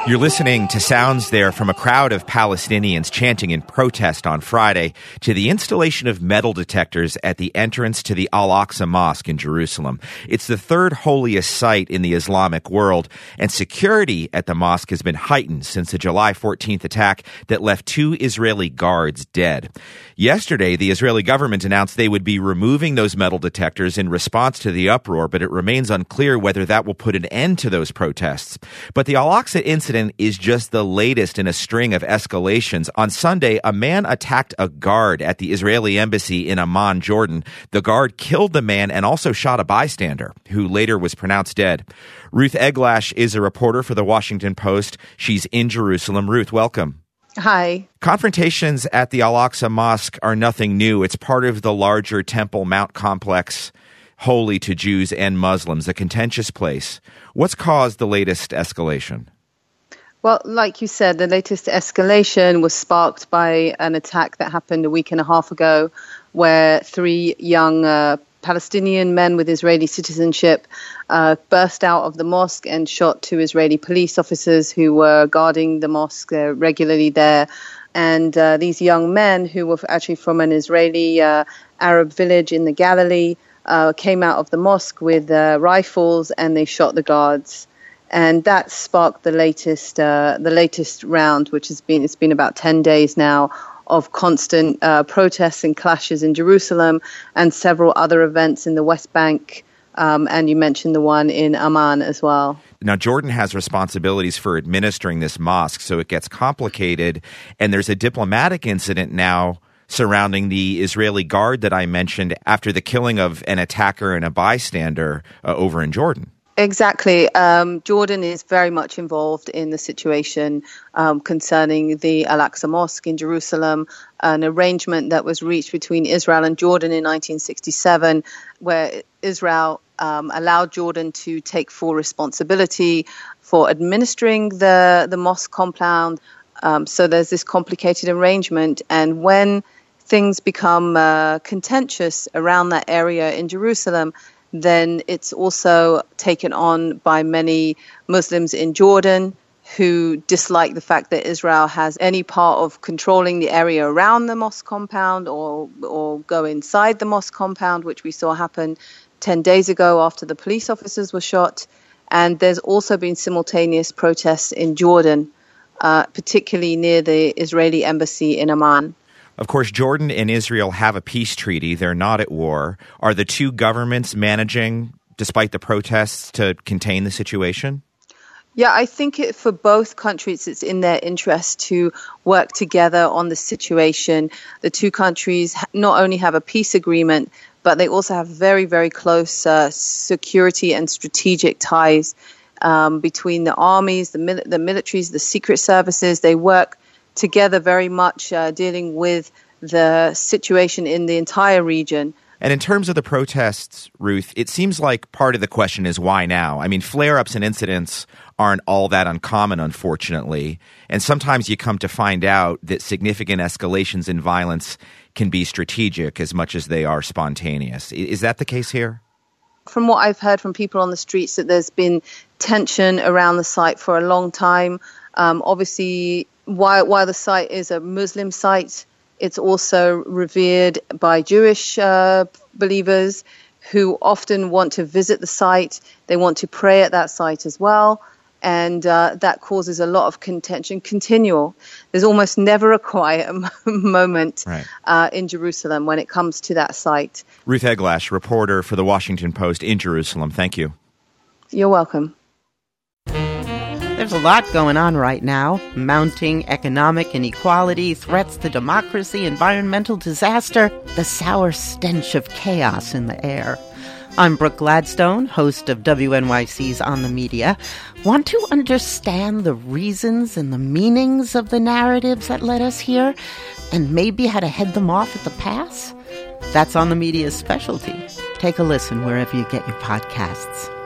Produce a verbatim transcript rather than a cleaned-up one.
You're listening to sounds there from a crowd of Palestinians chanting in protest on Friday to the installation of metal detectors at the entrance to the Al-Aqsa Mosque in Jerusalem. It's the third holiest site in the Islamic world, and security at the mosque has been heightened since the July fourteenth attack that left two Israeli guards dead. Yesterday, the Israeli government announced they would be removing those metal detectors in response to the uproar, but it remains unclear whether that will put an end to those protests. But the Al-Aqsa incident is just the latest in a string of escalations. On Sunday, a man attacked a guard at the Israeli embassy in Amman, Jordan. The guard killed the man and also shot a bystander, who later was pronounced dead. Ruth Eglash is a reporter for The Washington Post. She's in Jerusalem. Ruth, welcome. Hi. Confrontations at the Al-Aqsa Mosque are nothing new. It's part of the larger Temple Mount complex, holy to Jews and Muslims, a contentious place. What's caused the latest escalation? Well, like you said, the latest escalation was sparked by an attack that happened a week and a half ago, where three young uh, Palestinian men with Israeli citizenship uh, burst out of the mosque and shot two Israeli police officers who were guarding the mosque uh, regularly there. And uh, these young men, who were actually from an Israeli uh, Arab village in the Galilee, uh, came out of the mosque with uh, rifles and they shot the guards. And that sparked the latest uh, the latest round, which has been it's been about ten days now of constant uh, protests and clashes in Jerusalem and several other events in the West Bank. Um, and you mentioned the one in Amman as well. Now, Jordan has responsibilities for administering this mosque, so it gets complicated. And there's a diplomatic incident now surrounding the Israeli guard that I mentioned after the killing of an attacker and a bystander uh, over in Jordan. Exactly. Um, Jordan is very much involved in the situation um, concerning the Al-Aqsa Mosque in Jerusalem, an arrangement that was reached between Israel and Jordan in nineteen sixty-seven, where Israel um, allowed Jordan to take full responsibility for administering the, the mosque compound. Um, so there's this complicated arrangement. And when things become uh, contentious around that area in Jerusalem, then it's also taken on by many Muslims in Jordan who dislike the fact that Israel has any part of controlling the area around the mosque compound or or go inside the mosque compound, which we saw happen ten days ago after the police officers were shot. And there's also been simultaneous protests in Jordan, uh, particularly near the Israeli embassy in Amman. Of course, Jordan and Israel have a peace treaty. They're not at war. Are the two governments managing, despite the protests, to contain the situation? Yeah, I think it, for both countries, it's in their interest to work together on the situation. The two countries not only have a peace agreement, but they also have very, very close uh, security and strategic ties um, between the armies, the, mil- the militaries, the secret services. They work together very much uh, dealing with the situation in the entire region. And in terms of the protests, Ruth, it seems like part of the question is why now? I mean, flare-ups and incidents aren't all that uncommon, unfortunately. And sometimes you come to find out that significant escalations in violence can be strategic as much as they are spontaneous. Is that the case here? From what I've heard from people on the streets, that there's been tension around the site for a long time. Um, obviously, While, while the site is a Muslim site, it's also revered by Jewish uh, believers who often want to visit the site. They want to pray at that site as well. And uh, that causes a lot of contention, continual. There's almost never a quiet moment right. uh, in Jerusalem when it comes to that site. Ruth Eglash, reporter for The Washington Post in Jerusalem. Thank you. You're welcome. There's a lot going on right now. Mounting economic inequality, threats to democracy, environmental disaster, the sour stench of chaos in the air. I'm Brooke Gladstone, host of W N Y C's On the Media. Want to understand the reasons and the meanings of the narratives that led us here, and maybe how to head them off at the pass? That's On the Media's specialty. Take a listen wherever you get your podcasts.